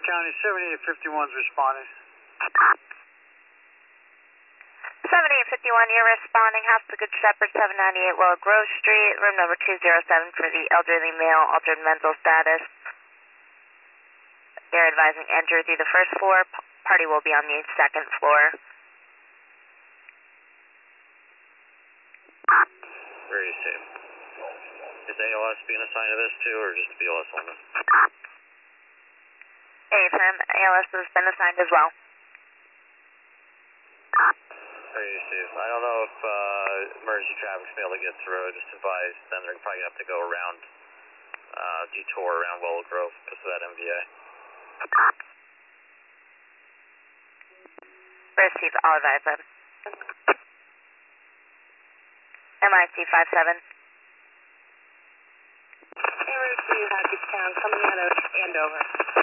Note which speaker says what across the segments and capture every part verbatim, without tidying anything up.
Speaker 1: County, seventy-eight fifty-one's responding.
Speaker 2: seventy-eight fifty-one, you're responding. House of the Good Shepherd, seven ninety-eight Willow Grove Street, room number two oh seven for the elderly male, altered mental status. They're advising enter through the first floor. Party will be on the second floor.
Speaker 3: Very safe. Is A L S being assigned to this too, or just B L S only?
Speaker 2: Anytime, A L S has been assigned as well.
Speaker 3: Very safe. I don't know if uh, emergency traffic's been able to get through. Just advise them they're probably going to have to go around, uh, detour around Willow Grove because of that M V A.
Speaker 2: Receive, I'll advise them. M I C five seven.
Speaker 4: Receive, Hackettstown, coming out of Andover.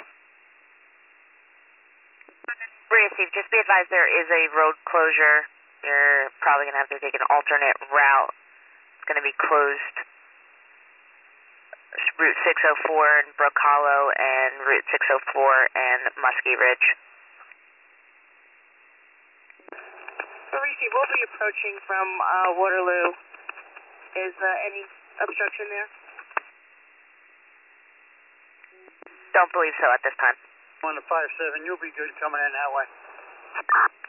Speaker 2: Receive, just be advised there is a road closure. You're probably going to have to take an alternate route. It's going to be closed. Route six oh four and Brook Hollow and Route six oh four and Muskie Ridge.
Speaker 4: Receive, we'll be approaching from uh, Waterloo. Is uh, any obstruction there?
Speaker 2: Don't believe so at this time.
Speaker 1: One to five seven, you'll be good coming in that way.